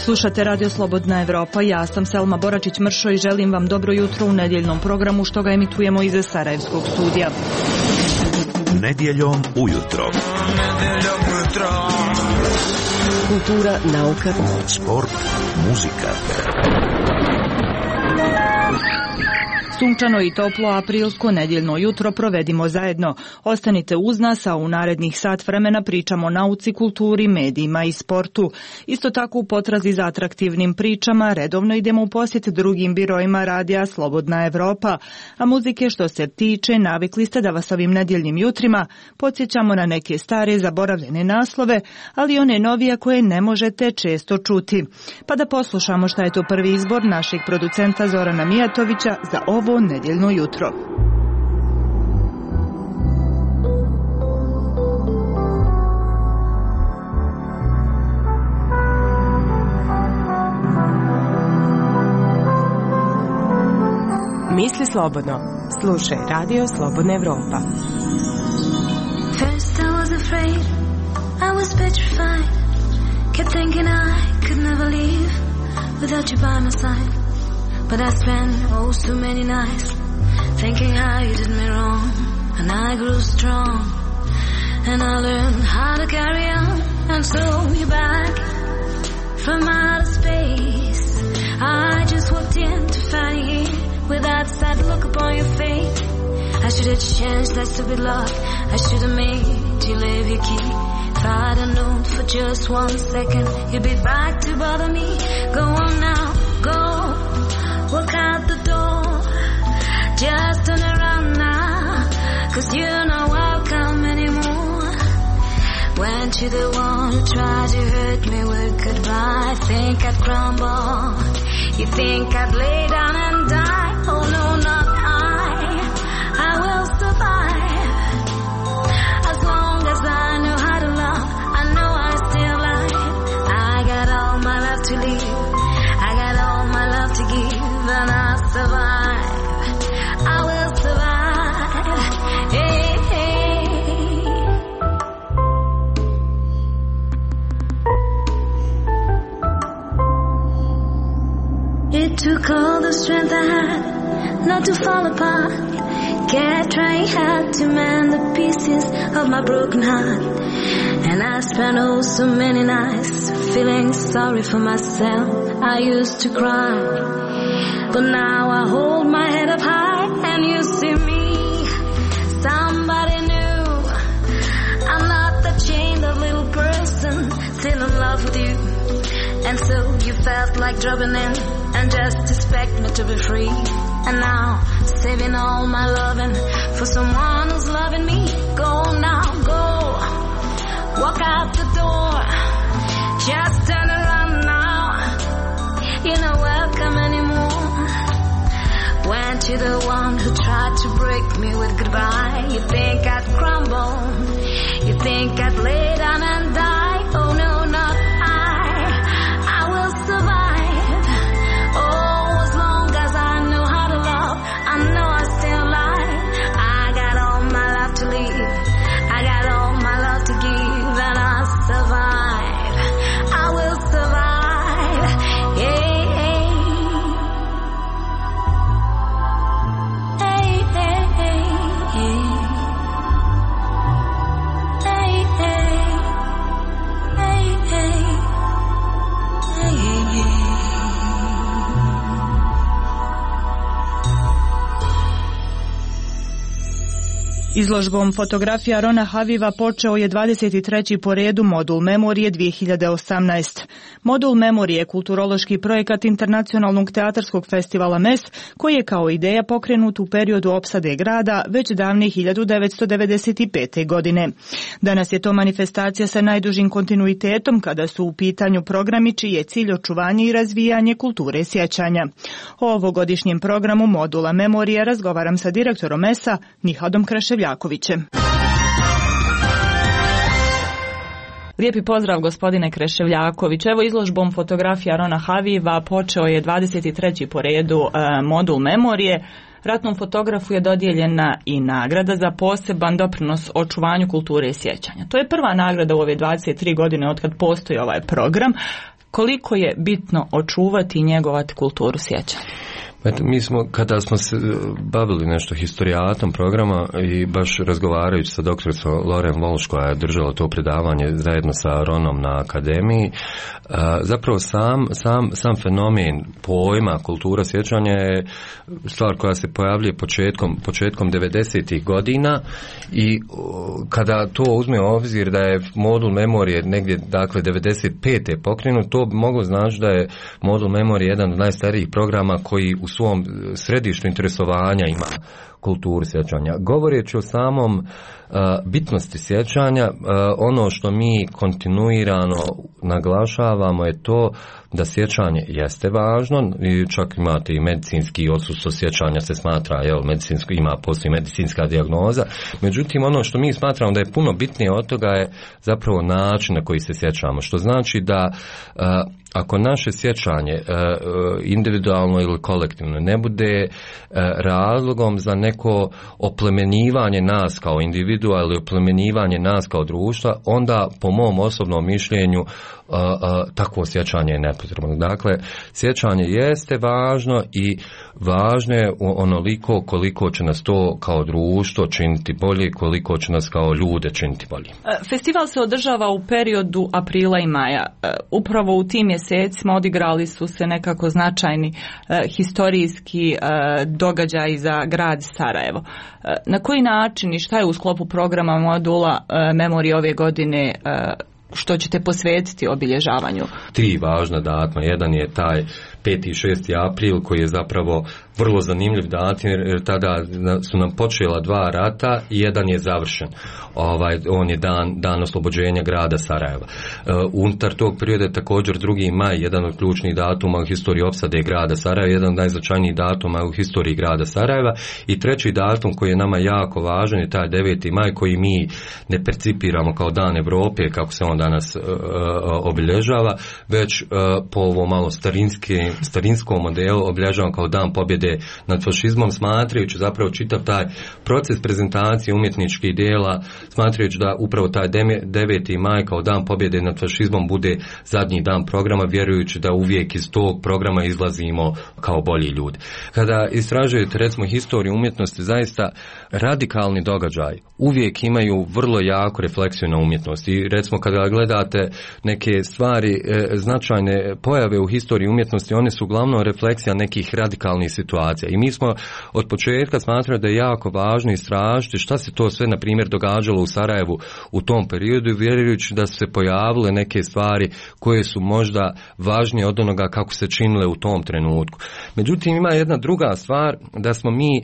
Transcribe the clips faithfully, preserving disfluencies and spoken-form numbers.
Slušate Radio Slobodna Evropa, ja sam Selma Boračić-Mršo i želim vam dobro jutro u nedjeljnom programu što ga emitujemo iz Sarajevskog studija. Nedjeljom ujutro. Nedjeljom ujutro. Kultura, nauka, sport, muzika. Sunčano i toplo aprilsko nedjeljno jutro provedimo zajedno. Ostanite uz nas, a u narednih sat vremena pričamo o nauci, kulturi, medijima i sportu. Isto tako u potrazi za atraktivnim pričama redovno idemo u posjet drugim biroima radija Slobodna Evropa. A muzike što se tiče, navikli ste da vas ovim nedjeljnim jutrima podsjećamo na neke stare zaboravljene naslove, ali one novije koje ne možete često čuti. Pa da poslušamo šta je to prvi izbor našeg producenta Zorana Mijatovića za ovo nedjeljno jutro. Misli slobodno. Slušaj Radio Slobodna Evropa. First I was afraid, I was petrified. Kept thinking I could never leave without you by my side. But I spent oh so many nights thinking how you did me wrong. And I grew strong and I learned how to carry on. And so you're back from outer space. I just walked in to find you here with that sad look upon your face. I should have changed that stupid lock. I should have made you leave your key. If I'd have known for just one second you'd be back to bother me. Go on now, go. Walk out the door, just turn around now, cause you're not welcome anymore. Weren't you the one who tried to hurt me with goodbye? Think I'd crumble, you think I'd lay down and die? Oh no, not I, I will survive. As long as I know how to love, I know I stay alive. I got all my love to leave, I got all my love to give. And I'll survive, I will survive, hey, hey. It took all the strength I had not to fall apart. Kept trying hard to mend the pieces of my broken heart. And I spent oh so many nights feeling sorry for myself. I used to cry, but now I hold my head up high and you see me, somebody new. I'm not that chained up little person still in love with you. And so you felt like dropping in and just expect me to be free. And now saving all my loving for someone who's loving me. Go now, go, walk out the door, just turn around now. You're not welcome anymore. Weren't you the one who tried to break me with goodbye? You think I'd crumble, you think I'd lay down and die? Oh no, not I, I will survive. Oh, as long as I know how to love, I know I stay alive. I got all my love to leave, I got all my love to give. And I'll survive, I will survive, yeah. Izložbom fotografija Rona Haviva počeo je dvadeset treći po redu Modul Memorije dvije hiljade osamnaeste. Modul Memorije je kulturološki projekat Internacionalnog teatarskog festivala M E S, koji je kao ideja pokrenut u periodu opsade grada već davne hiljadu devetsto devedeset pete. godine. Danas je to manifestacija sa najdužim kontinuitetom kada su u pitanju programi čiji je cilj očuvanje i razvijanje kulture sjećanja. O ovogodišnjem programu Modula Memorije razgovaram sa direktorom M E S-a Nihadom Kreševljakovićem. Lijepi pozdrav gospodine Kreševljaković. Evo izložbom fotografija Rona Haviva počeo je dvadeset treći po redu e, Modul Memorije. Ratnom fotografu je dodijeljena i nagrada za poseban doprinos očuvanju kulture i sjećanja. To je prva nagrada u ove dvadeset tri godine od kad postoji ovaj program. Koliko je bitno očuvati i njegovati kulturu sjećanja? Mi smo, kada smo se bavili nešto historijatom programa i baš razgovarajući sa doktoricom Loren Walsh koja je držala to predavanje zajedno sa Ronom na akademiji, zapravo sam, sam, sam fenomen pojma kultura sjećanja je stvar koja se pojavljuje početkom, početkom devedesetih godina i kada to uzme u obzir da je modul memorije negdje, dakle, devedeset pete pokrenut, to bi moglo znači da je modul memorije jedan od najstarijih programa koji u svom središtu interesovanja ima kulturu sjećanja. Govoreći o samom uh, bitnosti sjećanja, uh, ono što mi kontinuirano naglašavamo je to da sjećanje jeste važno i čak imate i medicinski odsustvo sjećanja se smatra, jel, medicinsko, ima postoji medicinska dijagnoza. Međutim, ono što mi smatramo da je puno bitnije od toga je zapravo način na koji se sjećamo, što znači da uh, ako naše sjećanje uh, individualno ili kolektivno ne bude uh, razlogom za neko oplemenjivanje nas kao individua ili oplemenjivanje nas kao društva, onda po mom osobnom mišljenju uh, uh, takvo sjećanje je nepotrebno. Dakle, sjećanje jeste važno i važno je onoliko koliko će nas to kao društvo činiti bolje, koliko će nas kao ljude činiti bolje. Festival se održava u periodu aprila i maja. Upravo u tim mjesecima odigrali su se nekako značajni eh, historijski eh, događaji za grad Sarajevo. Eh, na koji način i šta je u sklopu programa modula eh, memorije ove godine eh, što ćete posvetiti obilježavanju? Tri važna datuma. Jedan je taj peti i šesti april koji je zapravo vrlo zanimljiv datum jer tada su nam počela dva rata i jedan je završen. Ovaj, on je dan, dan oslobođenja grada Sarajeva. Uh, unutar tog perioda je također drugi maj, jedan od ključnih datuma u historiji opsade grada Sarajeva, jedan od najznačajnijih datuma u historiji grada Sarajeva i treći datum koji je nama jako važan je taj deveti maj koji mi ne percipiramo kao dan Europe kako se on danas uh, obilježava, već uh, po ovo malo starinski, starinskom modelu obilježavamo kao dan pobjede nad fašizmom, smatrajući zapravo čitav taj proces prezentacije umjetničkih djela, smatrajući da upravo taj deveti maj kao dan pobjede nad fašizmom bude zadnji dan programa, vjerujući da uvijek iz tog programa izlazimo kao bolji ljudi. Kada istražujete recimo historiju umjetnosti, zaista radikalni događaj uvijek imaju vrlo jaku refleksiju na umjetnost i recimo kada gledate neke stvari, e, značajne pojave u historiji umjetnosti, one su uglavnom refleksija nekih radikalnih situacija i mi smo od početka smatrali da je jako važno istražiti šta se to sve na primjer događalo u Sarajevu u tom periodu, vjerujući da su se pojavile neke stvari koje su možda važnije od onoga kako se činile u tom trenutku. Međutim, ima jedna druga stvar, da smo mi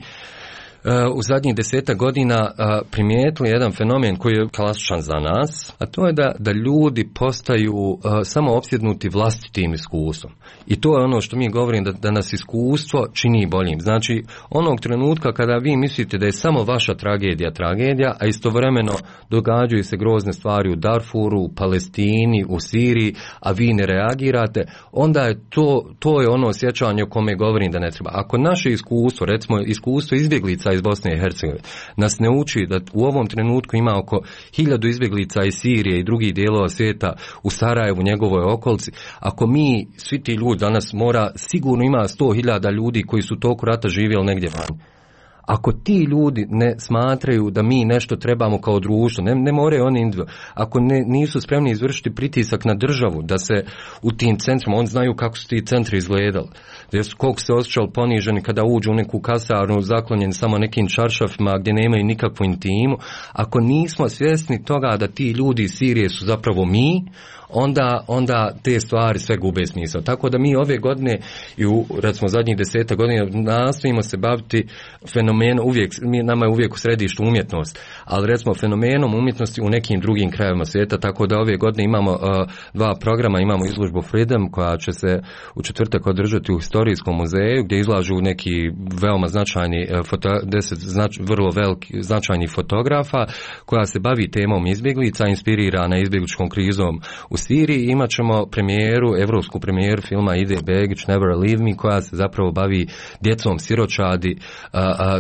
u zadnjih desetak godina primijetili jedan fenomen koji je klasičan za nas, a to je da, da ljudi postaju samo opsjednuti vlastitim iskustvom. I to je ono što mi govorim, da, da nas iskustvo čini boljim. Znači, onog trenutka kada vi mislite da je samo vaša tragedija tragedija, a istovremeno događaju se grozne stvari u Darfuru, u Palestini, u Siriji, a vi ne reagirate, onda je to, to je ono sjećanje o kome govorim da ne treba. Ako naše iskustvo, recimo iskustvo izbjeglica iz Bosne i Hercegovine, nas ne uči da u ovom trenutku ima oko hiljadu izbjeglica iz Sirije i drugih dijelova svijeta u Sarajevu, njegovoj okolici, ako mi, svi ti ljudi danas mora, sigurno ima sto hiljada ljudi koji su toliko rata živjeli negdje van. Ako ti ljudi ne smatraju da mi nešto trebamo kao društvo, ne, ne moraju oni individualno, ako ne, nisu spremni izvršiti pritisak na državu da se u tim centrima, oni znaju kako su ti centri izgledali, gdje su, koliko se osjećali poniženi kada uđu u neku kasarnu zaklonjeni samo nekim čaršafima gdje nemaju nikakvu intimu, ako nismo svjesni toga da ti ljudi iz Sirije su zapravo mi, onda, onda te stvari sve gube smisao. Tako da mi ove godine i u recimo zadnjih deseta godina nastojimo se baviti fenomenom, uvijek, mi, nama je uvijek u središtu umjetnost, ali recimo fenomenom umjetnosti u nekim drugim krajevima svijeta, tako da ove godine imamo uh, dva programa, imamo izložbu Freedom koja će se u četvrtak održati u Historijskom muzeju gdje izlažu neki veoma značajni uh, foto, deset znač, vrlo veliki značajnih fotografa koja se bavi temom izbjeglica, inspirirana izbjegličkom krizom u Siriji. Imat ćemo premijeru, evropsku premijeru filma Ide Begić, Never Leave Me, koja se zapravo bavi djecom siročadi a, a,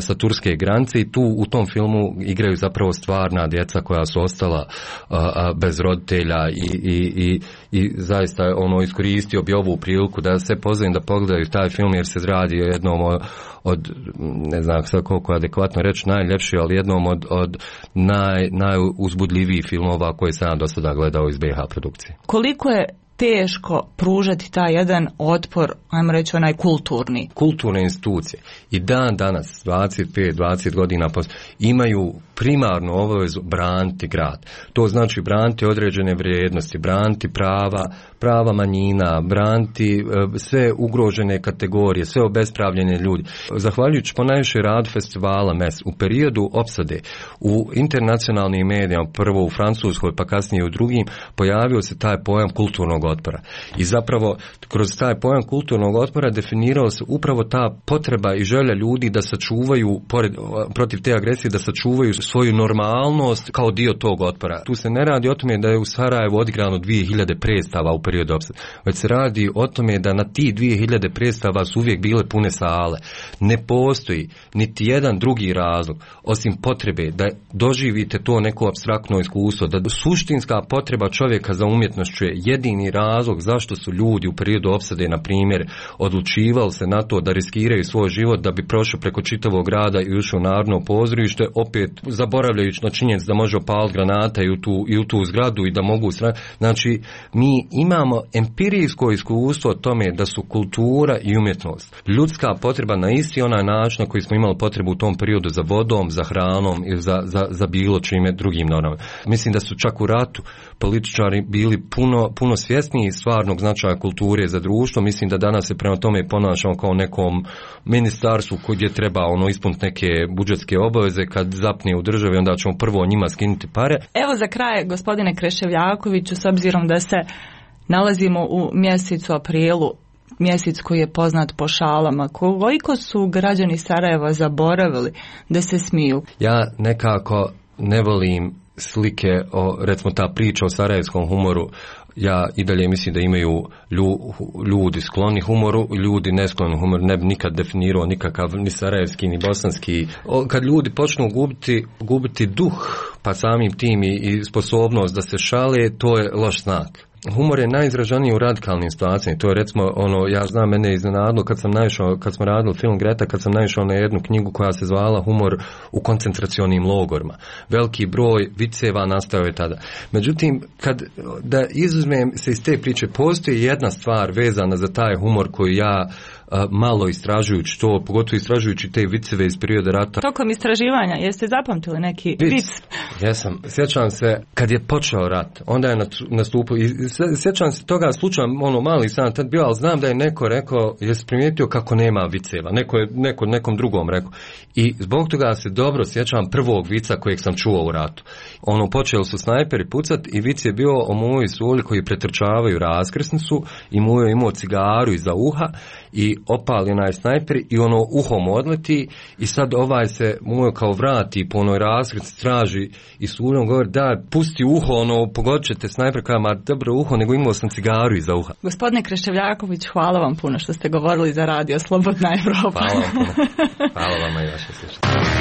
sa turske granice i tu u tom filmu igraju zapravo stvarna djeca koja su ostala a, a, bez roditelja i, i, i, i zaista ono iskoristio bi ovu priliku da se pozovem da pogledaju taj film jer se radi o jednom od, od ne znam sad koliko je adekvatno reći najljepši, ali jednom od, od naj, najuzbudljivijih filmova koje sam do sada gledao iz B H produkcije. Koliko je teško pružati taj jedan otpor, ajmo reći onaj kulturni? Kulturne institucije i dan danas, dvadeset pet dvadeset godina poslije, imaju primarnu obavezu braniti grad. To znači braniti određene vrijednosti, braniti prava, prava manjina, braniti e, sve ugrožene kategorije, sve obespravljene ljudi. Zahvaljujući ponajviše radu festivala M E S, u periodu opsade u internacionalnim medijama, prvo u Francuskoj pa kasnije u drugim, pojavio se taj pojam kulturnog otpora. I zapravo kroz taj pojam kulturnog otpora definirao se upravo ta potreba i želja ljudi da sačuvaju, pored, protiv te agresije, da sačuvaju svoju normalnost kao dio tog otpora. Tu se ne radi o tome da je u Sarajevu odigrano dvije hiljade predstava u periodu opsade, već se radi o tome da na ti dvije hiljade predstava su uvijek bile pune sale. Ne postoji niti jedan drugi razlog osim potrebe da doživite to neko apstraktno iskustvo, da suštinska potreba čovjeka za umjetnošću je jedini razlog zašto su ljudi u periodu opsade, na primjer, odlučivali se na to da riskiraju svoj život da bi prošao preko čitavog grada i ušao u Narodno pozorište, opet zaboravljajući na činjenicu da može opaliti granata i u tu, i u tu zgradu i da mogu sra... Znači, mi imamo empirijsko iskustvo o tome da su kultura i umjetnost ljudska potreba na isti onaj način na koji smo imali potrebu u tom periodu za vodom, za hranom i za, za, za bilo čime drugim normama. Mislim da su čak u ratu političari bili puno, puno svjesniji stvarnog značaja kulture za društvo. Mislim da danas se prema tome ponašamo kao nekom ministarstvu gdje treba ono ispuniti neke budžetske obaveze, kad zapne u državi onda ćemo prvo njima skinuti pare. Evo za kraj, gospodine Kreševljakoviću, s obzirom da se nalazimo u mjesecu aprilu, mjesec koji je poznat po šalama, koliko su građani Sarajeva zaboravili da se smiju? Ja nekako ne volim slike o, recimo ta priča o sarajevskom humoru. Ja i dalje mislim da imaju lju, ljudi skloni humoru, ljudi neskloni humoru. Ne bi nikad definirao nikakav ni sarajevski ni bosanski. O, kad ljudi počnu gubiti, gubiti duh, pa samim tim i, i sposobnost da se šale, to je loš znak. Humor je najizraženiji u radikalnim situacijama. To je recimo ono, ja znam, mene iznenadilo kad sam naišao, kad smo radili film Greta, kad sam naišao na jednu knjigu koja se zvala Humor u koncentracionim logorima. Veliki broj viceva nastao je tada. Međutim, kad da izuzmem se iz te priče, postoji jedna stvar vezana za taj humor koju ja a, malo istražujući to, pogotovo istražujući te viceve iz perioda rata. Tokom istraživanja, jeste zapamtili neki vic? vic? Jesam. Sjećam se, kad je počeo rat, onda je nastupio, i sjećam se toga slučaja, ono mali sam tad bio, ali znam da je neko rekao, jesi primijetio kako nema viceva, neko je neko, nekom drugom rekao. I zbog toga se dobro sjećam prvog vica kojeg sam čuo u ratu. Ono, počeli su snajperi pucat i vic je bio o mojoj soli koji pretrčavaju raskrsnicu i Mujo je imao cigaru iza uha i opali onaj snajper i ono uhom odleti i sad ovaj se Mujo kao vrati po onoj raskrsnici, traži i suljom govori da pusti uho, ono pogodit ćete snajper, kada ma dobro uho, nego imao sam cigaru iza uha. Gospodine Kreševljaković, hvala vam puno što ste govorili za radio Slobodna Evropa. Hvala vam puno. Hvala vam i vaše slušanje.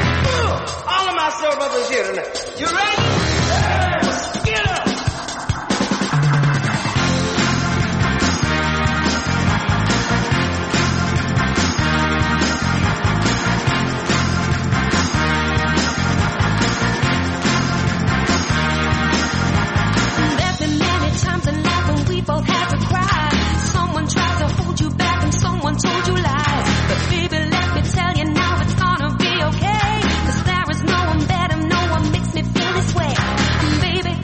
All of my soul brothers here tonight. You ready? Yes! Get up! There's been many times in life when we both had to cry. Someone tried to hold you back and someone told you lies. But baby, let me tell you now it's gonna be okay. 'Cause there is no one better, no one makes me feel this way. Baby,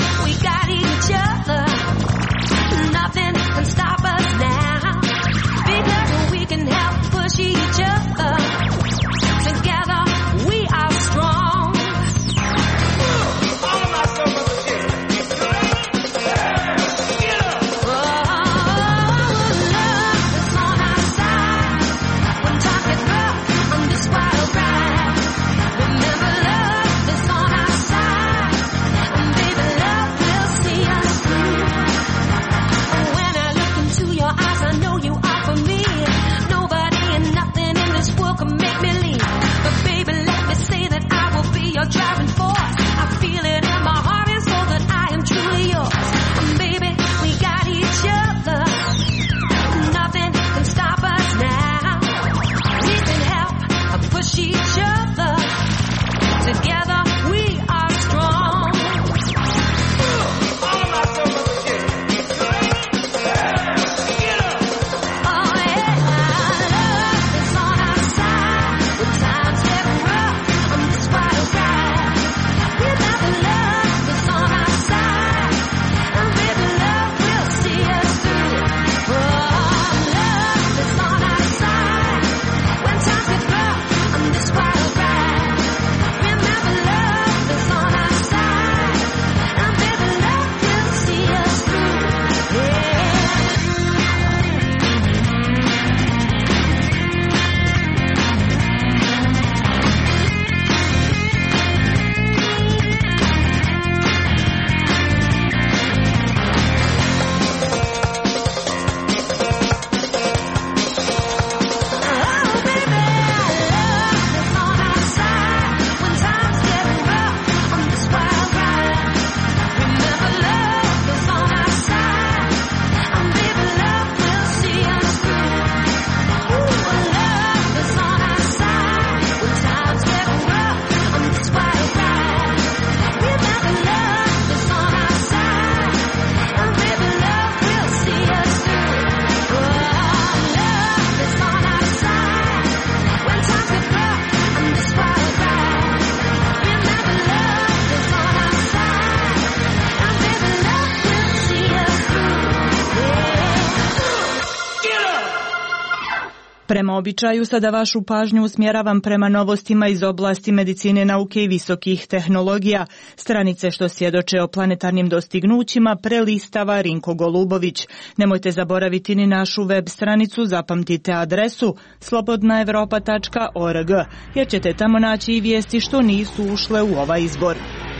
Prema običaju sada vašu pažnju usmjeravam prema novostima iz oblasti medicine, nauke i visokih tehnologija. Stranice što svjedoče o planetarnim dostignućima prelistava Rinko Golubović. Nemojte zaboraviti ni našu web stranicu, zapamtite adresu slobodna evropa tačka org, jer ćete tamo naći i vijesti što nisu ušle u ovaj izbor.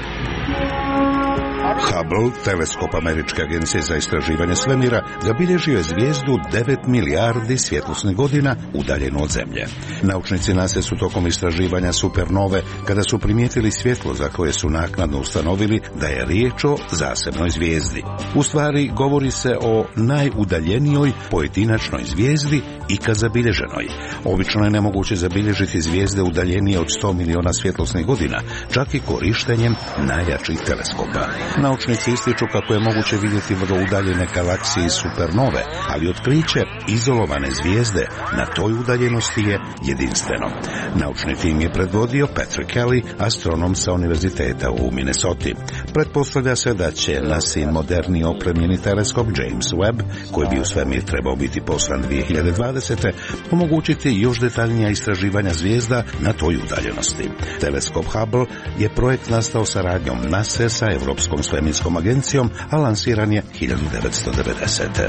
Hubble, teleskop Američke agencije za istraživanje svemira, zabilježio je zvijezdu devet milijardi svjetlosnih godina udaljenu od Zemlje. Naučnici NASA su tokom istraživanja supernove, kada su primijetili svjetlo za koje su naknadno ustanovili da je riječ o zasebnoj zvijezdi. U stvari, govori se o najudaljenijoj pojedinačnoj zvijezdi ikad zabilježenoj. Obično je nemoguće zabilježiti zvijezde udaljenije od sto miliona svjetlosnih godina, čak i korištenjem najjačih teleskopa. Naučnici ističu kako je moguće vidjeti vrlo udaljene galaksije i supernove, ali otkriće izolovane zvijezde na toj udaljenosti je jedinstveno. Naučni tim je predvodio Patrick Kelly, astronom sa univerziteta u Minnesoti. Pretpostavlja se da će nasin moderniji opremljeni teleskop James Webb, koji bi u svemir trebao biti poslan dvije hiljade dvadesete. omogućiti još detaljnija istraživanja zvijezda na toj udaljenosti. Teleskop Hubble je projekt nastao saradnjom NASA sa Europskom svemirskom agencijom, a lansiran je hiljadu devetsto devedesete.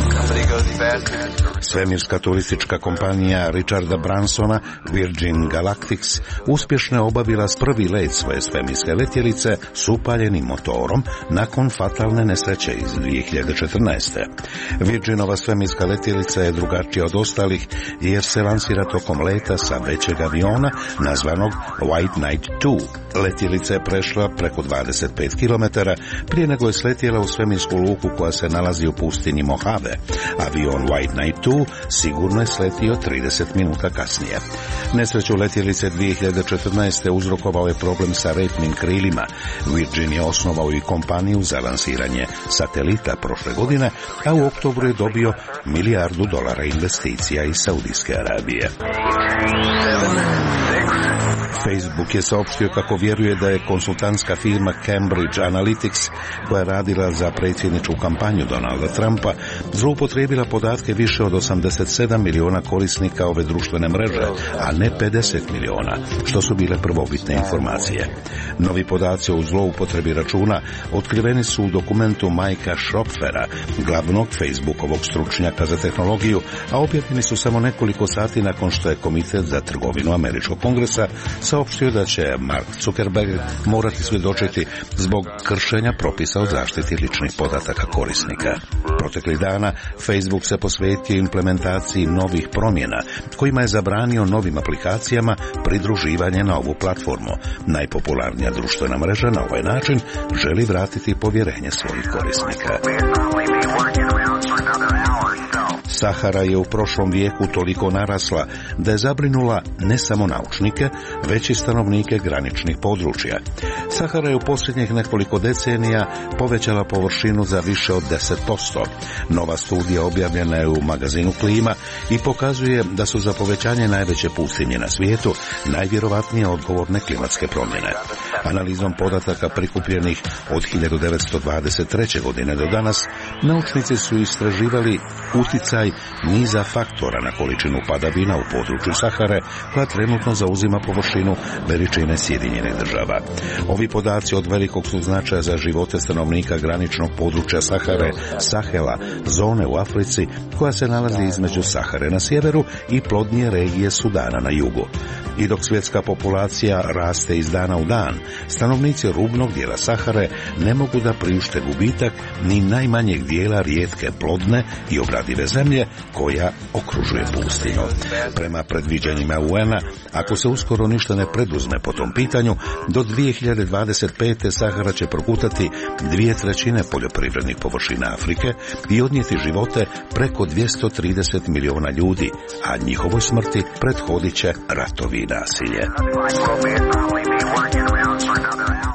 Svemirska turistička kompanija Richarda Bransona Virgin Galactic uspješno je obavila prvi let svoje svemirske letjelice s upaljenim motorom nakon fatalne nesreće iz dvije hiljade četrnaeste. Virginova svemirska letjelica je drugačija od ostalih jer se lansira tokom leta sa većeg aviona nazvanog White Knight dva. Letjelica je prešla preko dvadeset pet kilometara prije nego je sletjela u svemirsku luku koja se nalazi u pustinji Mojave. Avion White Knight dva sigurno je sletio trideset minuta kasnije. Nesreću letjelice dvije hiljade četrnaeste uzrokovao je problem sa repnim krilima. Virgin je osnovao i kompaniju za lansiranje satelita prošle godine, a u oktobru je dobio milijardu dolara investicija iz Saudijske Arabije. Facebook je saopštio kako vjeruje da je konsultantska firma Cambridge Analytics, koja je radila za predsjedničku kampanju Donalda Trumpa, zloupotrijebila podatke više od osamdeset sedam miliona korisnika ove društvene mreže, a ne pedeset miliona, što su bile prvobitne informacije. Novi podaci o zloupotrebi računa otkriveni su u dokumentu Mikea Schroepfera, glavnog Facebookovog stručnjaka za tehnologiju, a objavljeni su samo nekoliko sati nakon što je Komitet za trgovinu Američkog kongresa saopštio da će Mark Zuckerberg morati svjedočiti zbog kršenja propisa o zaštiti ličnih podataka korisnika. Proteklih dana Facebook se posvetio implementaciji novih promjena kojima je zabranio novim aplikacijama pridruživanje na ovu platformu. Najpopularnija društvena mreža na ovaj način želi vratiti povjerenje svojih korisnika. Sahara je u prošlom vijeku toliko narasla da je zabrinula ne samo naučnike, već i stanovnike graničnih područja. Sahara je u posljednjih nekoliko decenija povećala površinu za više od deset posto. Nova studija objavljena je u magazinu Klima i pokazuje da su za povećanje najveće pustinje na svijetu najvjerovatnije odgovorne klimatske promjene. Analizom podataka prikupljenih od hiljadu devetsto dvadeset treće. godine do danas, naučnici su istraživali uticaj niza faktora na količinu padavina u području Sahare, koja trenutno zauzima površinu veličine Sjedinjenih država. Ovi podaci od velikog su značaja za živote stanovnika graničnog područja Sahare, Sahela, zone u Africi, koja se nalazi između Sahare na sjeveru i plodnije regije Sudana na jugu. I dok svjetska populacija raste iz dana u dan, stanovnici rubnog dijela Sahare ne mogu da priušte gubitak ni najmanjeg dijela rijetke plodne i obradive zemlje koja okružuje pustinju. Prema predviđanjima U N-a, ako se uskoro ništa ne preduzme po tom pitanju, do dvije hiljade dvadeset pete. Sahara će progutati dvije trećine poljoprivrednih površina Afrike i odnijeti živote preko dvjesto trideset miliona ljudi, a njihovoj smrti prethodit će ratovi i nasilje.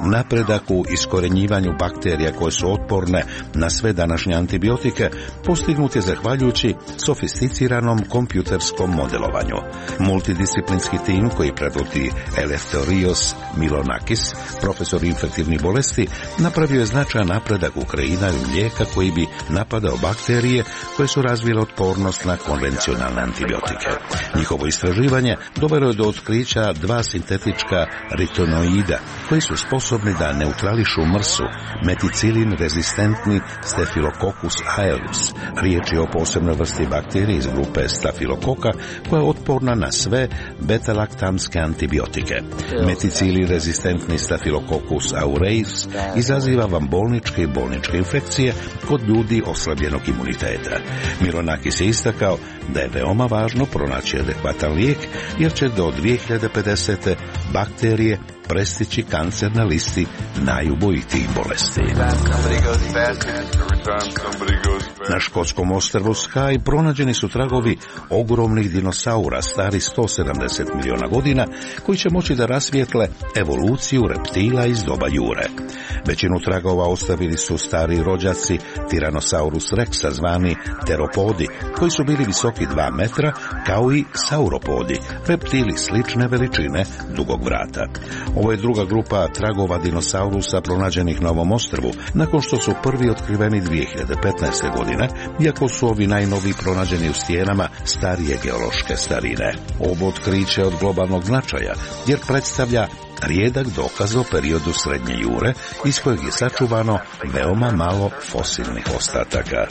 Napredak u iskorenjivanju bakterija koje su otporne na sve današnje antibiotike postignut je zahvaljujući sofisticiranom kompjuterskom modelovanju. Multidisciplinski tim koji predvodi Eleftherios Milonakis, profesor infektivnih bolesti, napravio je značajan napredak u kreiranju lijeka koji bi napadao bakterije koje su razvile otpornost na konvencionalne antibiotike. Njihovo istraživanje dovelo je do otkrića dva sintetička ritonoida koji su sposobni da neutrališu mrsu, meticilin rezistentni Staphylococcus aureus. Riječ je o posebnoj vrsti bakterije iz grupe Staphylococa koja je otporna na sve beta-laktamske antibiotike. Meticilin rezistentni Staphylococcus aureus izaziva vam bolničke i bolničke infekcije kod ljudi oslabljenog imuniteta. Milonakis je istakao da je veoma važno pronaći adekvatan lijek jer će do dvije hiljade pedesete bakterije prestići kancer na listi najubojitijih bolesti. Na škotskom ostrvu Skye pronađeni su tragovi ogromnih dinosaura stari sto sedamdeset miliona godina koji će moći da rasvijetle evoluciju reptila iz doba jure. Većinu tragova ostavili su stari rođaci Tyrannosaurus rexa zvani teropodi koji su bili visoki dva metra kao i sauropodi, reptili slične veličine dugog vrata. Ovo je druga grupa tragova dinosaurusa pronađenih na ovom ostrvu, nakon što su prvi otkriveni dvije hiljade petnaeste. godine, iako su ovi najnoviji pronađeni u stijenama starije geološke starine. Ovo otkriće je od globalnog značaja, jer predstavlja rijedak dokaz o periodu srednje jure, iz kojeg je sačuvano veoma malo fosilnih ostataka.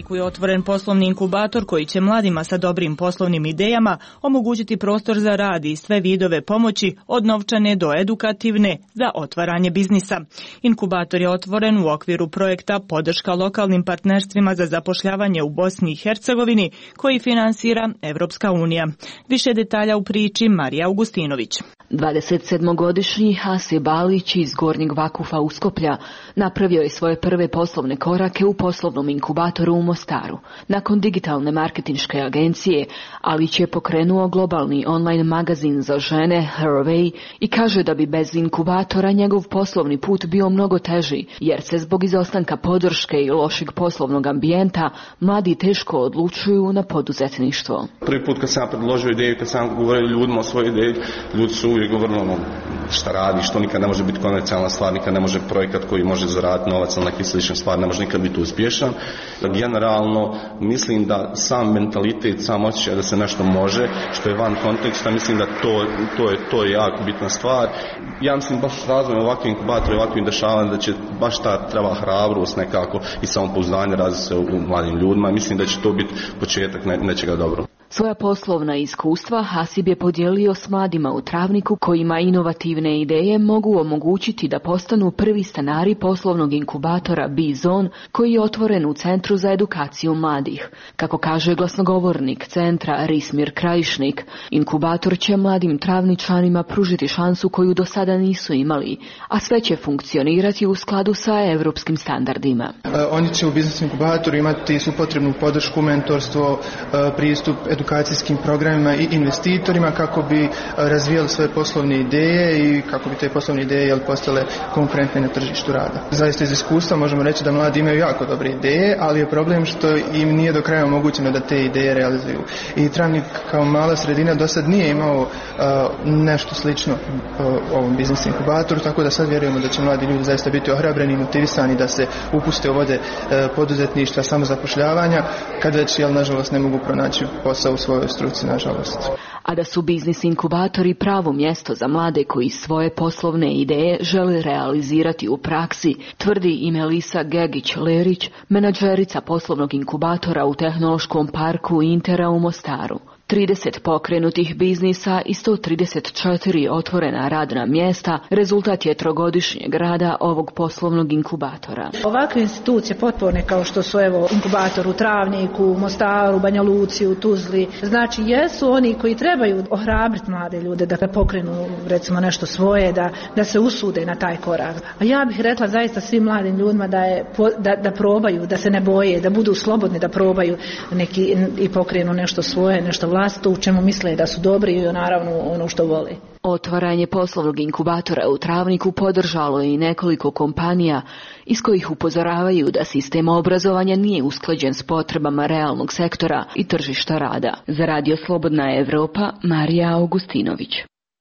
Travniku je otvoren poslovni inkubator koji će mladima sa dobrim poslovnim idejama omogućiti prostor za rad i sve vidove pomoći od novčane do edukativne za otvaranje biznisa. Inkubator je otvoren u okviru projekta Podrška lokalnim partnerstvima za zapošljavanje u Bosni i Hercegovini koji finansira Evropska unija. Više detalja u priči Marija Augustinović. dvadesetsedmogodišnji Hasib Alić iz Gornjeg Vakufa Uskoplja napravio je svoje prve poslovne korake u poslovnom inkubatoru u Mostaru. Nakon digitalne marketinške agencije, Alić je pokrenuo globalni online magazin za žene Her Way i kaže da bi bez inkubatora njegov poslovni put bio mnogo teži, jer se zbog izostanka podrške i lošeg poslovnog ambijenta mladi teško odlučuju na poduzetništvo. Prvi put kad sam predložio ideju, kad sam govorio ljudima o svojoj ideji, ljudi su uvijek govorili ono, šta radi, što nikad ne može biti komercijalna stvar, nikad ne može projekat koji može zaraditi novac ili neki sličan stvar, ne može nikad biti uspješan. Generalno mislim da sam mentalitet, sam osjećaj da se nešto može, što je van konteksta, mislim da to, to, je, to je jako bitna stvar. Ja mislim baš razvojem ovakvih inkubatora i ovakvim dešavanja da će baš ta treba hrabrost nekako i samopouzdanje razviti se u mladim ljudima. Mislim da će to biti početak ne, nečega dobro. Svoja poslovna iskustva Hasib je podijelio s mladima u Travniku kojima inovativne ideje mogu omogućiti da postanu prvi stanari poslovnog inkubatora B-Zone koji je otvoren u Centru za edukaciju mladih. Kako kaže glasnogovornik centra Rismir Krajišnik, inkubator će mladim Travničanima pružiti šansu koju do sada nisu imali, a sve će funkcionirati u skladu sa evropskim standardima. Oni će u biznis inkubatoru imati svu potrebnu podršku, mentorstvo, pristup edukacijskim programima i investitorima kako bi razvijali svoje poslovne ideje i kako bi te poslovne ideje jel, postale konkurentne na tržištu rada. Zaista iz iskustva možemo reći da mladi imaju jako dobre ideje, ali je problem što im nije do kraja omogućeno da te ideje realizuju. I Travnik kao mala sredina do sad nije imao uh, nešto slično uh, ovom biznis inkubatoru, tako da sad vjerujemo da će mladi ljudi zaista biti ohrabreni i motivisani da se upuste u vode uh, poduzetništva, samozapošljavanja, kad već jel, nažalost ne mogu pronaći posao u svojoj struci, nažalost. A da su biznis inkubatori pravo mjesto za mlade koji svoje poslovne ideje žele realizirati u praksi, tvrdi i Melisa Gegić-Lerić, menadžerica poslovnog inkubatora u Tehnološkom parku Intera u Mostaru. trideset pokrenutih biznisa i sto trideset četiri otvorena radna mjesta rezultat je trogodišnjeg rada ovog poslovnog inkubatora. Ovakve institucije potporne kao što su evo inkubator u Travniku, u Mostaru, Banja Luci, u Tuzli, znači jesu oni koji trebaju ohrabriti mlade ljude da pokrenu recimo nešto svoje, da, da se usude na taj korak. A ja bih rekla zaista svim mladim ljudima da, je, da, da probaju, da se ne boje, da budu slobodni da probaju neki, i pokrenu nešto svoje, nešto vlastno u čemu misle da su dobri i naravno ono što vole. Otvaranje poslovnog inkubatora u Travniku podržalo je i nekoliko kompanija iz kojih upozoravaju da sistem obrazovanja nije usklađen s potrebama realnog sektora i tržišta rada. Za Radio Slobodna Evropa, Marija Augustinović.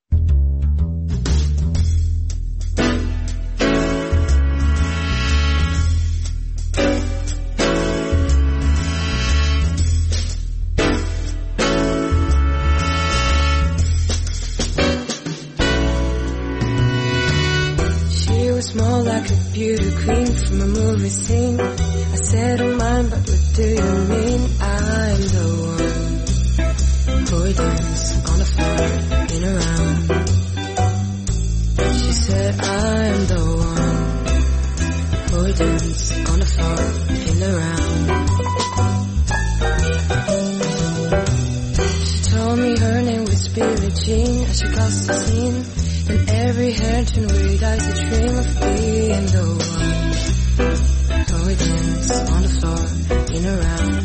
More like a beauty queen from a movie scene. I said, oh mine, but what do you mean? I'm the one who would dance on the floor in a round. She said, I'm the one who would dance on the floor in the round. She told me her name was Billie Jean as she crossed the scene. And every hair turned weird eyes a dream of being the one who would dance on the floor in a round.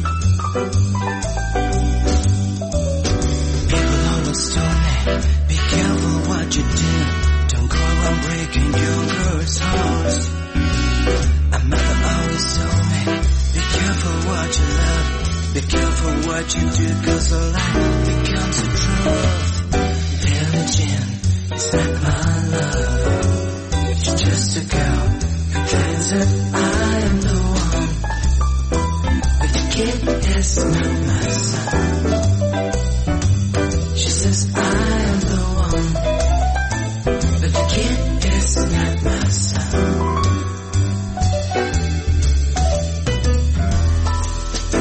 People always told me, be careful what you do. Don't go around breaking your girl's heart. My mother always told me, be careful what you love. Be careful what you do, cause a life becomes a drug. Billie Jean, it's not my love. She's just a girl who claims that I am the one. But the kid is not my son. She says I am the one. But the kid is not my son.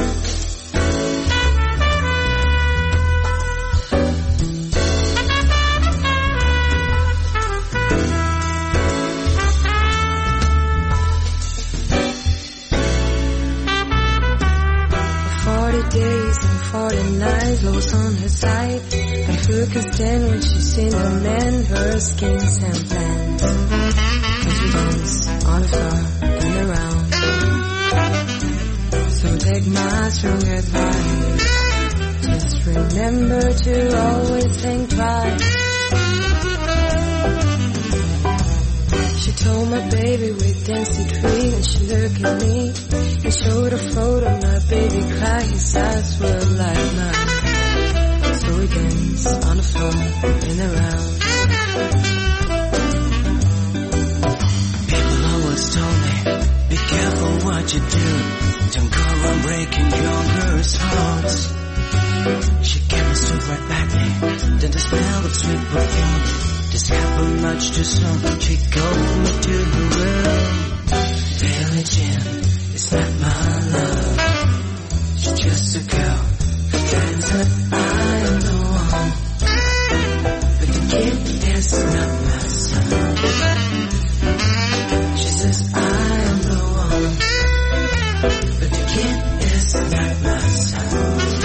Who can stand when she's seen the men, her skin's and plans? As we dance on the floor and around. So take my strong advice. Just remember to always think twice. She told my baby we danced a tree, and she looked at me and showed a photo. My baby cried, his eyes were like mine. So we danced on the floor and around. People always told me, be careful what you do. Don't go around breaking your girl's hearts. She came and stood right by me. Then the smell of sweet perfume just happened much too soon. She called me to the world. Religion is not my love. She's just a girl who claims that I am the one. But the kid is not my son. She says I am the one. But the kid is not my son.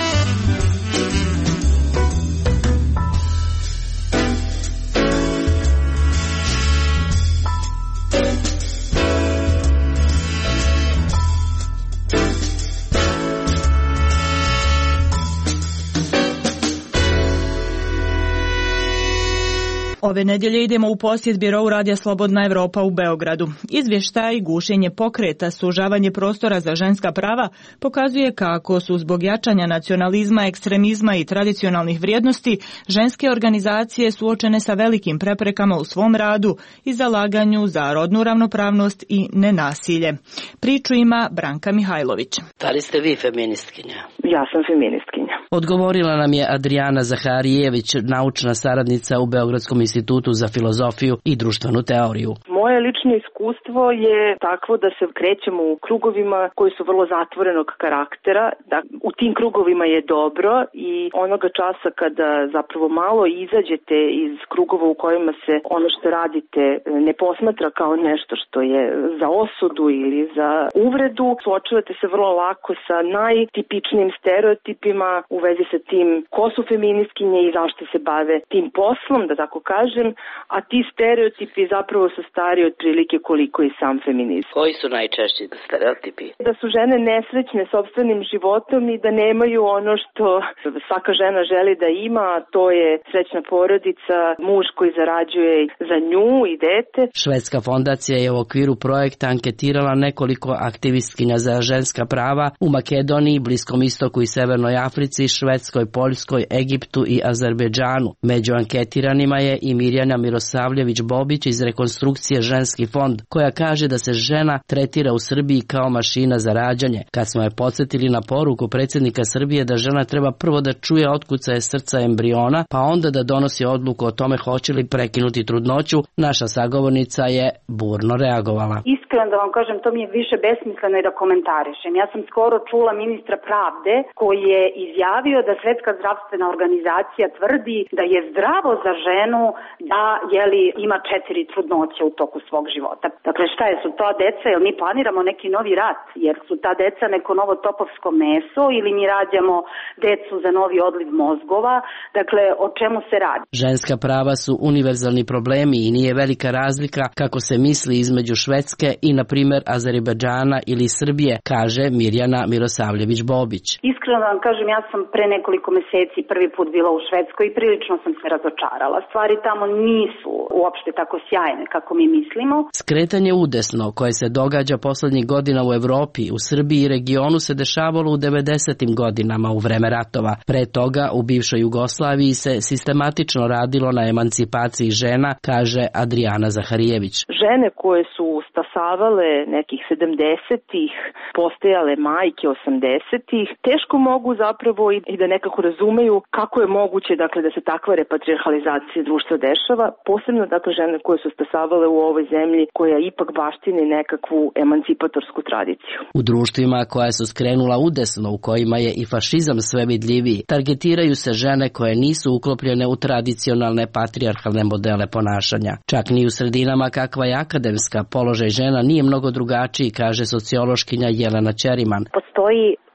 Ove nedjelje idemo u posjet Birou Radija Slobodna Evropa u Beogradu. Izvještaj gušenje pokreta, sužavanje prostora za ženska prava pokazuje kako su zbog jačanja nacionalizma, ekstremizma i tradicionalnih vrijednosti ženske organizacije suočene sa velikim preprekama u svom radu i zalaganju za rodnu ravnopravnost i nenasilje. Priču ima Branka Mihajlović. Da li ste vi feministkinja? Ja sam feministkinja. Odgovorila nam je Adriana Zaharijević, naučna saradnica u Beogradskom institutu za filozofiju i društvenu teoriju. Moje lično iskustvo je takvo da se krećemo u krugovima koji su vrlo zatvorenog karaktera. Da u tim krugovima je dobro i onoga časa kada zapravo malo izađete iz krugova u kojima se ono što radite ne posmatra kao nešto što je za osudu ili za uvredu, suočavate se vrlo lako sa najtipičnijim stereotipima u vezi sa tim ko su feministkinje i zašto se bave tim poslom, da tako kažem, a ti stereotipi zapravo su stari otprilike koliko i sam feminizam. Koji su najčešći stereotipi? Da su žene nesrećne sopstvenim životom i da nemaju ono što svaka žena želi da ima, a to je srećna porodica, muž koji zarađuje za nju i dete. Švedska fondacija je u okviru projekta anketirala nekoliko aktivistkinja za ženska prava u Makedoniji, Bliskom istoku i Severnoj Africi, Švedskoj, Poljskoj, Egiptu i Azerbejdžanu. Među anketiranima je i Mirjana Mirosavljević-Bobić iz Rekonstrukcije Ženski fond, koja kaže da se žena tretira u Srbiji kao mašina za rađanje. Kad smo je podsjetili na poruku predsjednika Srbije da žena treba prvo da čuje otkucaje srca embriona, pa onda da donosi odluku o tome hoće li prekinuti trudnoću, naša sagovornica je burno reagovala. Iskreno da vam kažem, to mi je više besmisleno i da komentarišem. Ja sam skoro čula ministra pravde koji je izjavio da Svetska zdravstvena organizacija tvrdi da je zdravo za ženu da jeli, ima četiri trudnoće u toku svog života. Dakle, šta je, su to deca, jel mi planiramo neki novi rat, jer su ta deca neko novo topovsko meso ili mi rađamo decu za novi odliv mozgova, dakle, o čemu se radi? Ženska prava su univerzalni problemi i nije velika razlika kako se misli između Švedske i, na primjer, Azerbejdžana ili Srbije, kaže Mirjana Mirosavljević-Bobić. Iskreno da vam kažem, ja sam pre nekoliko meseci prvi put bila u Švedskoj i prilično sam se razočarala. Stvari tamo nisu uopšte tako sjajne kako mi mislimo. Skretanje udesno koje se događa poslednjih godina u Evropi, u Srbiji i regionu se dešavalo u devedesetim godinama u vreme ratova. Pre toga u bivšoj Jugoslaviji se sistematično radilo na emancipaciji žena, kaže Adriana Zaharijević. Žene koje su stasavale nekih sedamdesetih, postajale majke osamdesetih, teško mogu zapravo i da nekako razumeju kako je moguće dakle da se takva repatrijarhalizacija društva dešava, posebno dakle žene koje su stasavale u ovoj zemlji koja ipak baštini nekakvu emancipatorsku tradiciju. U društvima koja su skrenula udesno, u kojima je i fašizam sve vidljiviji, targetiraju se žene koje nisu uklopljene u tradicionalne patrijarhalne modele ponašanja. Čak ni u sredinama kakva je akademska, položaj žena nije mnogo drugačiji, kaže sociološkinja Jelena Ćeriman. Postoji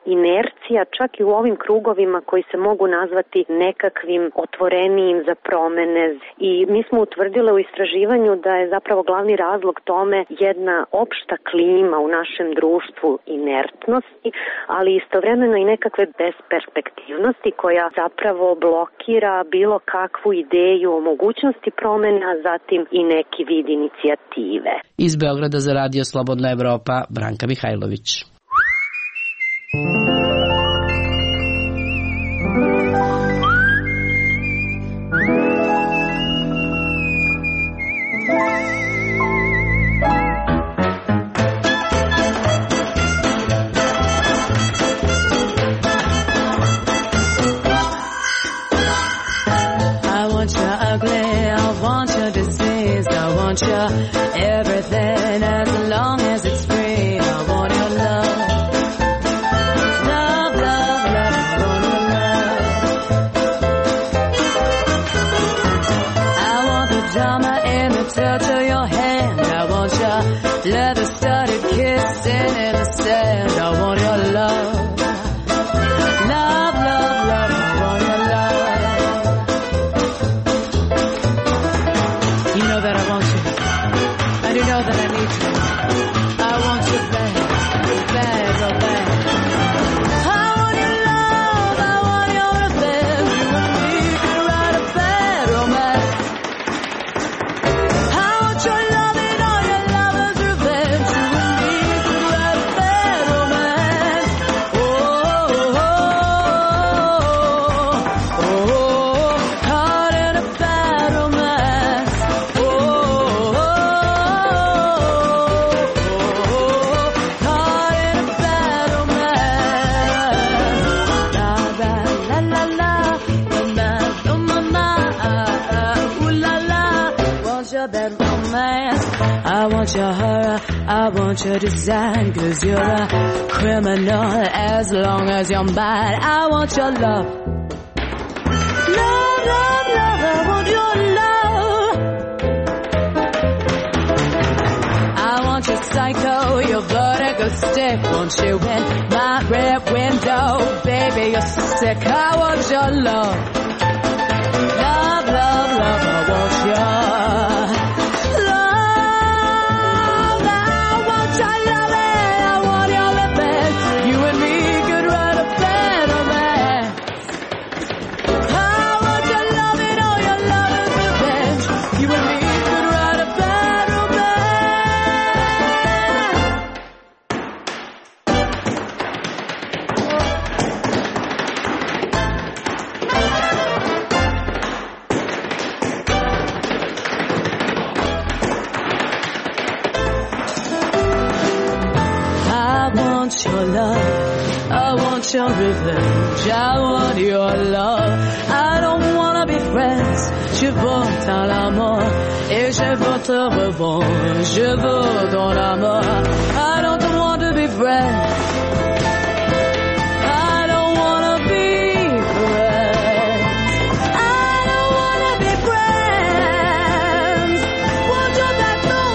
inercija čak i u ovim krugovima koji se mogu nazvati nekakvim otvorenijim za promene. I mi smo utvrdile u istraživanju da je zapravo glavni razlog tome jedna opšta klima u našem društvu inertnosti, ali istovremeno i nekakve besperspektivnosti koja zapravo blokira bilo kakvu ideju o mogućnosti promena, zatim i neki vid inicijative. Iz Beograda za Radio Slobodna Evropa, Branka Mihajlović. Everything as long as it's free. I want your love. Love, love, love, I want your love. I want the drama in the touch of your hand. I want your leather-studded kissing in the sand. I want your love. Love, love, love, I want your love. You know that I want you. And you know that I need you. I want you bad, bad, oh bad. I want your love, I want your revenge. You and me can write a bad romance. I want your love and all your lover's revenge. You and me can write a bad romance. Oh, oh, oh, oh, oh, caught in a bad romance. Oh, oh, oh. I want your horror, I want your design, 'cause you're a criminal as long as you're mine. I want your love. Love, love, love, I want your love. I want your psycho, your vertigo stick. Won't you in my rear window? Baby, you're so sick. I want your love. Love, love, love, I want your your love, I want your revenge, I want your love. I don't wanna be friends, je veux ton amour et je veux te revoir, je veux ton amour. I don't want to be friends, I don't wanna be friends, I don't wanna be friends. Want your back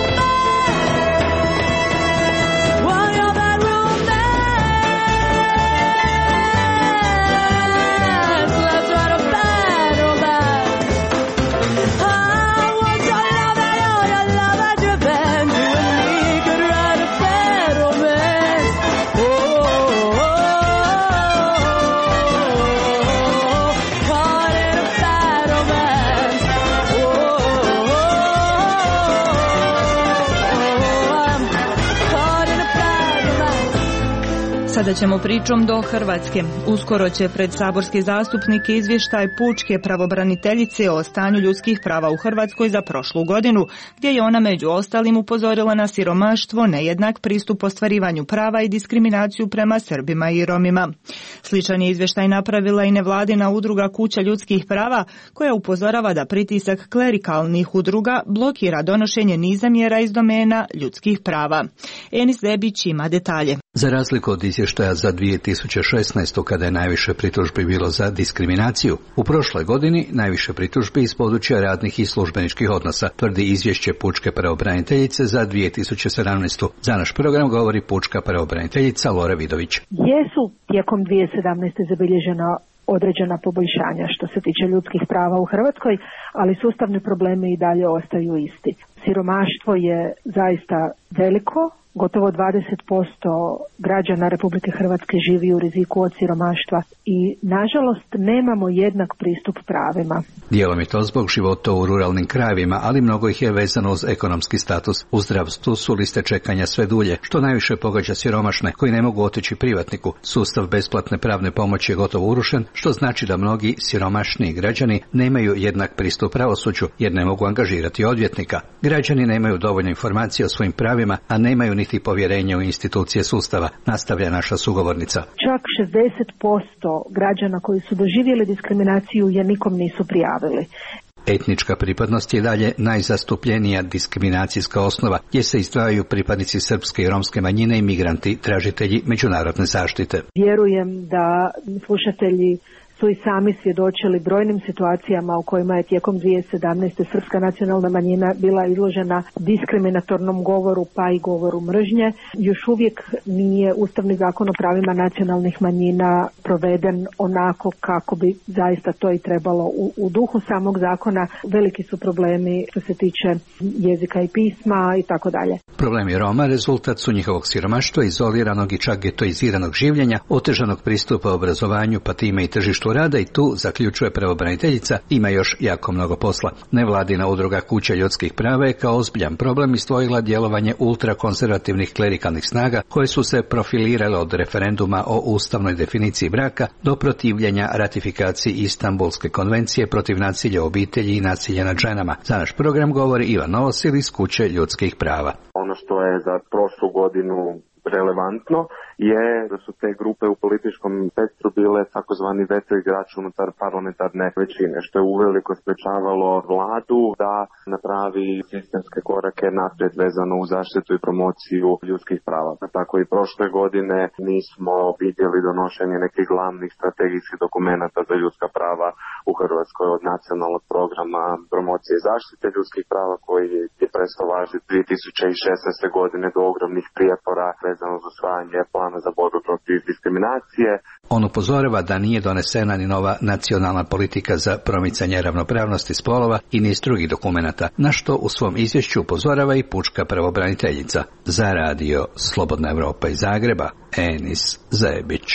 romance, want your back romance. Let's write a bad romance. I want your love and all your love and revenge. You and me could write a bad romance. Oh, oh, oh, oh, caught in a bad romance. Oh, oh, oh, I'm caught in a bad romance. Sada ćemo pričom do Hrvatske. Uskoro će pred saborske zastupnike izvještaj pučke pravobraniteljice o stanju ljudskih prava u Hrvatskoj za prošlu godinu, gdje je ona među ostalim upozorila na siromaštvo, nejednak pristup ostvarivanju prava i diskriminaciju prema Srbima i Romima. Sličan je izvještaj napravila i nevladina udruga Kuća ljudskih prava, koja upozorava da pritisak klerikalnih udruga blokira donošenje niza mjera iz domena ljudskih prava. Enis Debić ima detalje. Za razliku od izvještaja izvještaja za dvije tisuće šesnaestu kada je najviše pritužbi bilo za diskriminaciju. U prošloj godini najviše pritužbi iz područja radnih i službeničkih odnosa, tvrdi izvješće Pučke pravobraniteljice za dvije tisuće sedamnaestu. Za naš program govori Pučka pravobraniteljica Lora Vidović. Jesu tijekom dvije tisuće sedamnaeste zabilježena određena poboljšanja što se tiče ljudskih prava u Hrvatskoj, ali sustavni problemi i dalje ostaju isti. Siromaštvo je zaista veliko, gotovo dvadeset posto građana Republike Hrvatske živi u riziku od siromaštva i nažalost nemamo jednak pristup pravima. Dijelom je to zbog života u ruralnim krajevima, ali mnogo ih je vezano uz ekonomski status. U zdravstvu su liste čekanja sve dulje, što najviše pogađa siromašne koji ne mogu otići privatniku. Sustav besplatne pravne pomoći je gotovo urušen, što znači da mnogi siromašniji građani nemaju jednak pristup pravosuđu jer ne mogu angažirati odvjetnika. Građani nemaju dovoljno informacije o svojim pravima, a nemaju niti povjerenje u institucije sustava, nastavlja naša sugovornica. Čak šezdeset posto građana koji su doživjeli diskriminaciju je nikom nisu prijavili. Etnička pripadnost je dalje najzastupljenija diskriminacijska osnova, gdje se izdvajaju pripadnici srpske i romske manjine i migranti, tražitelji međunarodne zaštite. Vjerujem da slušatelji su i sami svjedočili brojnim situacijama u kojima je tijekom dvije tisuće sedamnaeste srpska nacionalna manjina bila izložena diskriminatornom govoru pa i govoru mržnje. Još uvijek nije Ustavni zakon o pravima nacionalnih manjina proveden onako kako bi zaista to i trebalo. U, u duhu samog zakona veliki su problemi što se tiče jezika i pisma i tako dalje. Problemi Roma rezultat su njihovog siromaštva, izoliranog i čak getoiziranog življenja, otežanog pristupa obrazovanju, pa time i tržištu rada, i tu, zaključuje pravobraniteljica, ima još jako mnogo posla. Nevladina udruga Kuća ljudskih prava je kao ozbiljan problem izdvojila djelovanje ultrakonzervativnih klerikalnih snaga koje su se profilirale od referenduma o ustavnoj definiciji braka do protivljenja ratifikaciji Istanbulske konvencije protiv nasilja u obitelji i nasilja nad ženama. Za naš program govori Ivan Novosil iz Kuće ljudskih prava. Ono što je za prošlu godinu relevantno je da su te grupe u političkom spektru bile takozvani veto igrač unutar parlamentarne većine, što je uveliko sprečavalo vladu da napravi sistemske korake naprijed vezano u zaštitu i promociju ljudskih prava. Pa tako i prošle godine nismo vidjeli donošenje nekih glavnih strategijskih dokumenata za ljudska prava u Hrvatskoj, od nacionalnog programa promocije i zaštite ljudskih prava koji je prestao važiti dvije tisuće šesnaeste godine do ogromnih prijepora vezano za usvajanje plana za borbu protiv diskriminacije. On upozorava da nije donesena ni nova nacionalna politika za promicanje ravnopravnosti spolova i niz drugih dokumenata, na što u svom izvješću upozorava i Pučka pravobraniteljica. Za radio Slobodna Evropa iz Zagreba, Enis Zebić.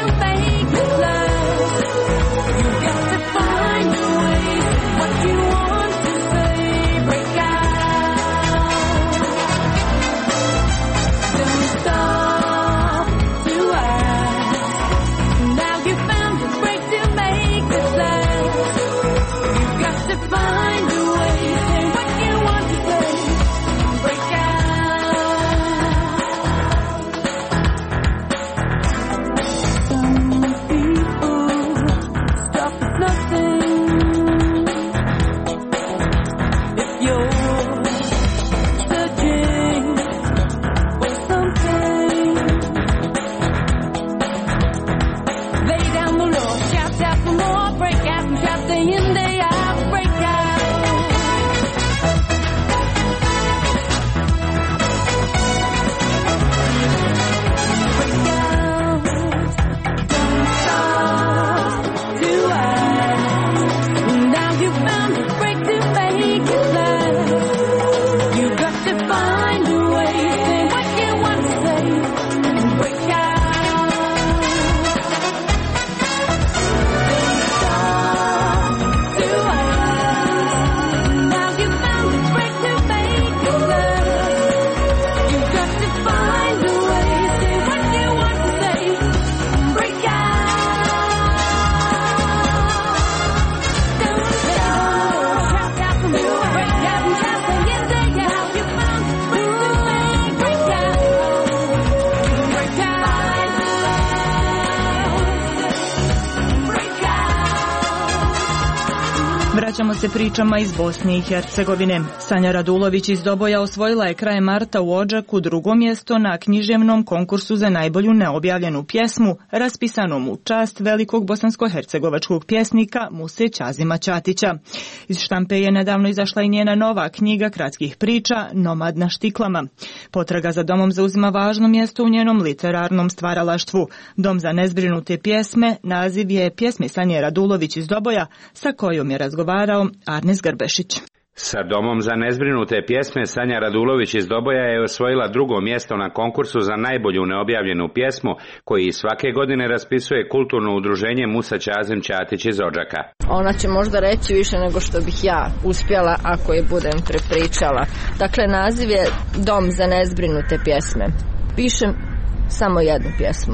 What you want Vraćamo se pričama iz Bosne i Hercegovine. Sanja Radulović iz Doboja osvojila je krajem marta u Odžaku drugo mjesto na književnom konkursu za najbolju neobjavljenu pjesmu, raspisanom u čast velikog bosansko-hercegovačkog pjesnika Muse Ćazima Ćatića. Iz štampe je nedavno izašla i njena nova knjiga kratkih priča Nomad na štiklama. Potraga za domom zauzima važno mjesto u njenom literarnom stvaralaštvu. Dom za nezbrinute pjesme naziv je pjesme Sanje Radulović iz Doboja, sa kojom je razgovarao Arnes Grbešić. Sa Domom za nezbrinute pjesme Sanja Radulović iz Doboja je osvojila drugo mjesto na konkursu za najbolju neobjavljenu pjesmu, koji svake godine raspisuje kulturno udruženje Musa Ćazim Ćatić iz Odžaka. Ona će možda reći više nego što bih ja uspjela ako je budem prepričala. Dakle, naziv je Dom za nezbrinute pjesme. Pišem samo jednu pjesmu,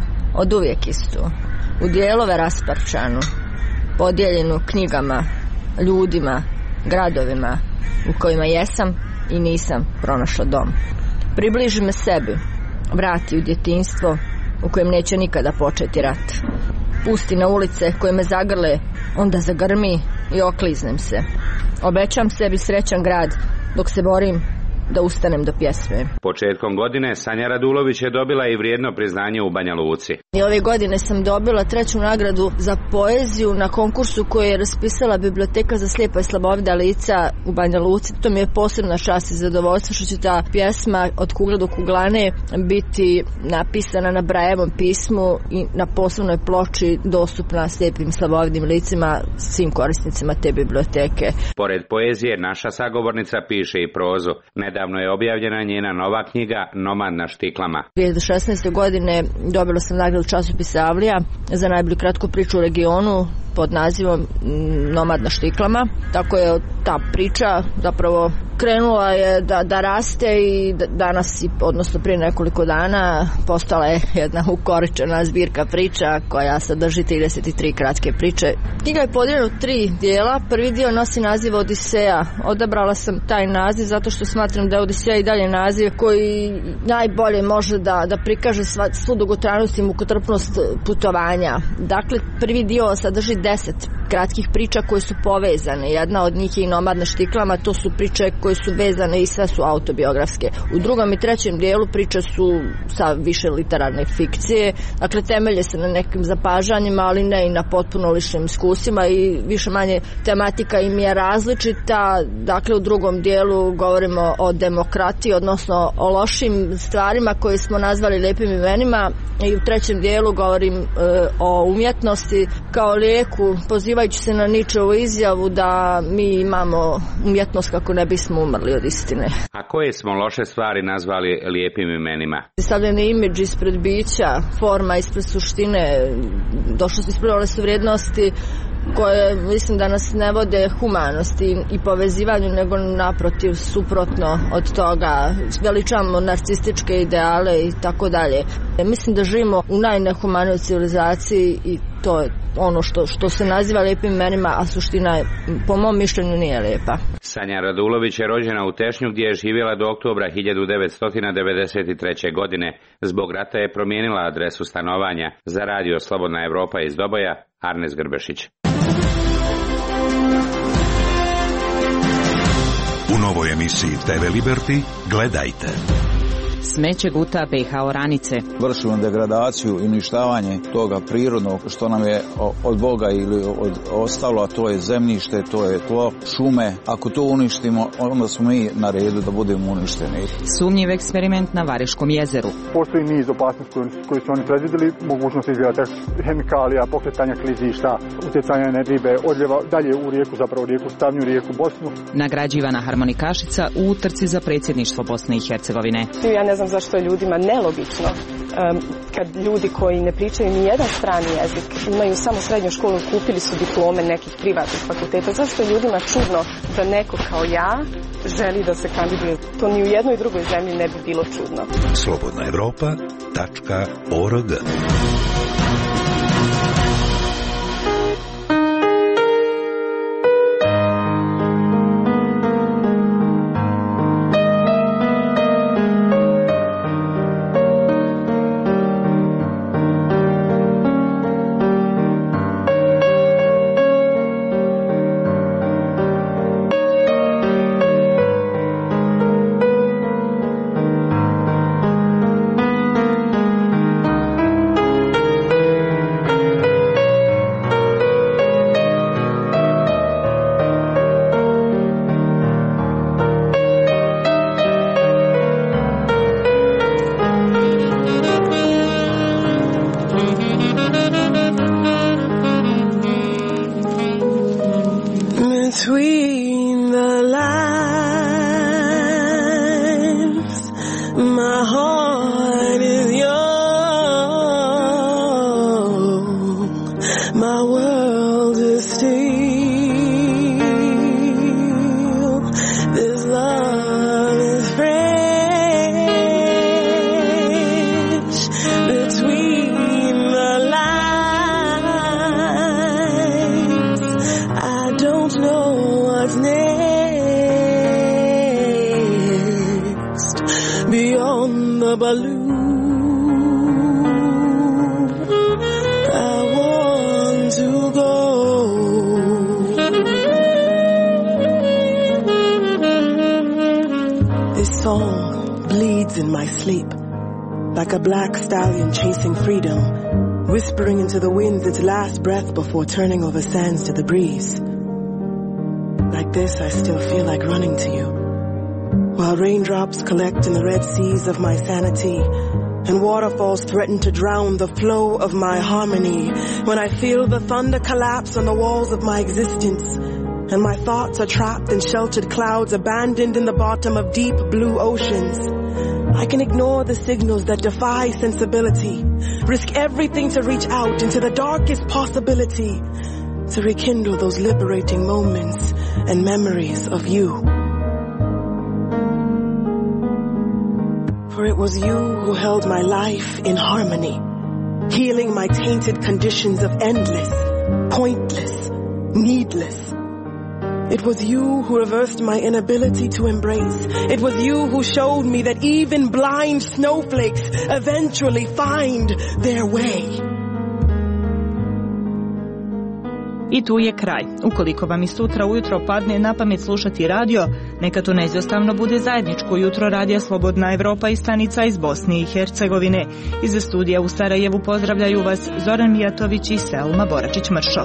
od uvijek istu, u dijelove rasparčanu, podijeljenu knjigama, ljudima, gradovima u kojima jesam i nisam pronašla dom. Približi me sebi, vrati u djetinjstvo u kojem neće nikada početi rat. Pusti na ulice koje me zagrle, onda zagrmi i okliznem se. Obećam sebi srećan grad dok se borim da ustanem do pjesme. Početkom godine Sanja Radulović je dobila i vrijedno priznanje u Banja Luci. I ove godine sam dobila treću nagradu za poeziju na konkursu koji je raspisala Biblioteka za slijepa i slabovida lica u Banja Luci. To mi je posebna čast i zadovoljstvo što će ta pjesma Od kugle do kuglane biti napisana na Brajevom pismu i na posebnoj ploči dostupna slijepim i slabovidim licima, svim korisnicima te biblioteke. Pored poezije, naša sagovornica piše i prozu. Nedavno je objavljena njena nova knjiga Nomad na štiklama. dvije hiljade šesnaeste. godine dobila sam nagradu časopisa Avlija za najbolju kratku priču u regionu pod nazivom Nomad na štiklama. Tako je ta priča zapravo krenula je da, da raste i danas, odnosno prije nekoliko dana, postala je jedna ukoričena zbirka priča koja sadrži trideset tri kratke priče. Knjiga je podijeljena u tri dijela. Prvi dio nosi naziv Odiseja. Odabrala sam taj naziv zato što smatram da je Odiseja i dalje naziv koji najbolje može da, da prikaže sva, svu dugotrajnost i mukotrpnost putovanja. Dakle, prvi dio sadrži deset kratkih priča koje su povezane. Jedna od njih je i Nomad na štiklama, to su priče koje su vezane i sve su autobiografske. U drugom i trećem dijelu priče su sa više literarne fikcije, dakle temelje se na nekim zapažanjima, ali ne i na potpuno ličnim iskusima i više manje tematika im je različita. Dakle, u drugom dijelu govorimo o demokratiji, odnosno o lošim stvarima koje smo nazvali lijepim imenima, i u trećem dijelu govorim e, o umjetnosti kao lijeku, pozivajući se na Ničevu izjavu da mi imamo umjetnost kako ne bismo umrli od istine. A koje smo loše stvari nazvali lijepim imenima? Stavljen je imidž ispred bića, forma ispred suštine, došlo su ispravljale su vrijednosti koje mislim da nas ne vode humanosti i povezivanju, nego naprotiv suprotno od toga. Veličamo narcističke ideale i tako dalje. Mislim da živimo u najnehumanijoj civilizaciji i to je ono što, što se naziva lijepim imenima, a suština je, po mom mišljenju, nije lijepa. Sanja Radulović je rođena u Tešnju gdje je živjela do oktobra hiljadu devetsto devedeset treće. godine. Zbog rata je promijenila adresu stanovanja. Za radio Slobodna Evropa iz Doboja, Arnes Grbešić. U novoj emisiji te ve Liberty gledajte. Smeće guta be i ha oranice. Vršimo degradaciju i uništavanje toga prirodnog što nam je od Boga ili od ostalo, a to je zemljište, to je tlo, šume. Ako to uništimo, onda smo mi na redu da budemo uništeni. Sumnjiv eksperiment na Variškom jezeru. Postoji niz opasnosti koji su oni predvidjeli, mogućnost izgleda hemikalija, pokretanja klizišta, utjecanja na ribe, odljeva dalje u rijeku, zapravo rijeku Stavnju, rijeku Bosnu. Nagrađivana harmonikašica u utrci za predsjedništvo Bosne i Hercegovine. Ja ne znam zašto je ljudima nelogično um, kad ljudi koji ne pričaju ni jedan strani jezik, imaju samo srednju školu, kupili su diplome nekih privatnih fakulteta. Zašto je ljudima čudno da neko kao ja želi da se kandiduje? To ni u jednoj drugoj zemlji ne bi bilo čudno. slobodna evropa tačka org the lines, my heart is young, my world is still, this love is fresh, between the lines, I don't know what's next, beyond the balloon. Song bleeds in my sleep, like a black stallion chasing freedom, whispering into the winds its last breath before turning over sands to the breeze. Like this, I still feel like running to you, while raindrops collect in the red seas of my sanity, and waterfalls threaten to drown the flow of my harmony, when I feel the thunder collapse on the walls of my existence, and my thoughts are trapped in sheltered clouds, abandoned in the bottom of deep blue oceans. I can ignore the signals that defy sensibility, risk everything to reach out into the darkest possibility, to rekindle those liberating moments and memories of you. For it was you who held my life in harmony, healing my tainted conditions of endless, pointless, needless. It was you who reversed my inability to embrace. It was you who showed me that even blind snowflakes eventually find their way. I tu je kraj. Ukoliko vam i sutra ujutro padne na pamet slušati radio, neka to neizostavno bude zajedničko jutro radija Slobodna Evropa i stanica iz Bosne i Hercegovine. Iz studija u Sarajevu pozdravljaju vas Zoran Mijatović i Selma Boračić-Mršo.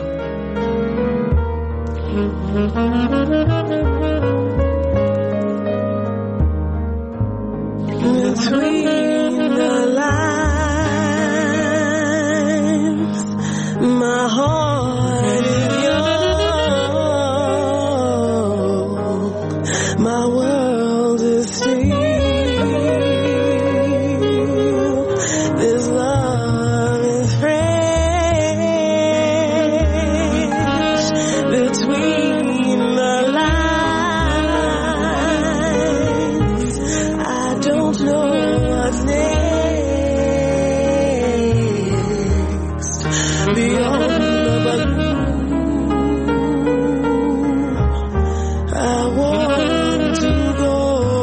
Between the lines, my heart is young, my world is still, this love is fresh, between the lines, I don't know what's next, beyond the balloon, I want to go.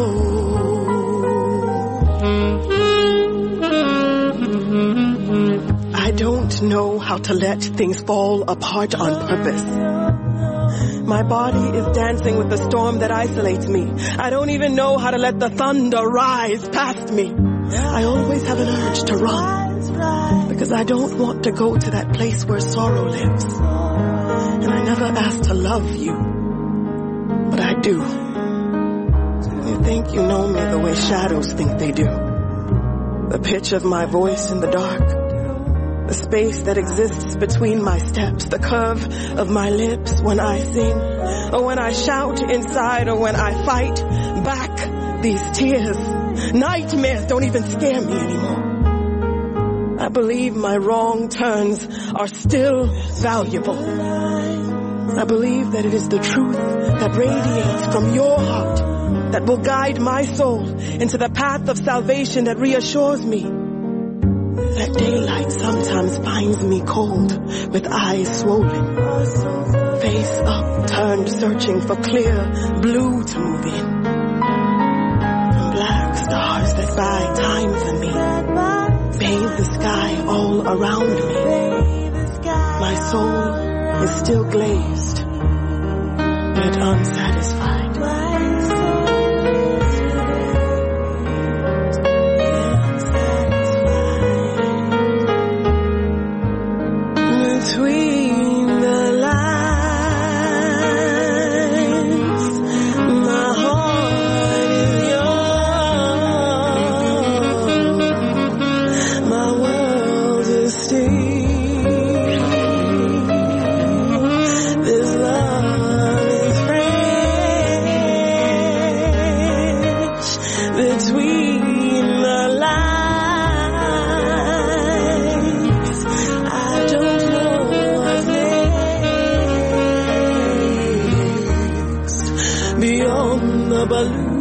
I don't know how to let things fall apart on purpose. My body is dancing with the storm that isolates me. I don't even know how to let the thunder rise past me. I always have an urge to run, because I don't want to go to that place where sorrow lives. And I never asked to love you, but I do. You think you know me the way shadows think they do. The pitch of my voice in the dark, the space that exists between my steps, the curve of my lips when I sing, or when I shout inside, or when I fight back these tears. Nightmares don't even scare me anymore. I believe my wrong turns are still valuable. I believe that it is the truth that radiates from your heart that will guide my soul into the path of salvation that reassures me that daylight sometimes finds me cold, with eyes swollen, face upturned, searching for clear blue to move in, and black stars that buy time for me bathe the sky all around me. My soul is still glazed, yet unsatisfied. Between the lines, my heart is young, my world is still, this love is fresh, beyond the balloon.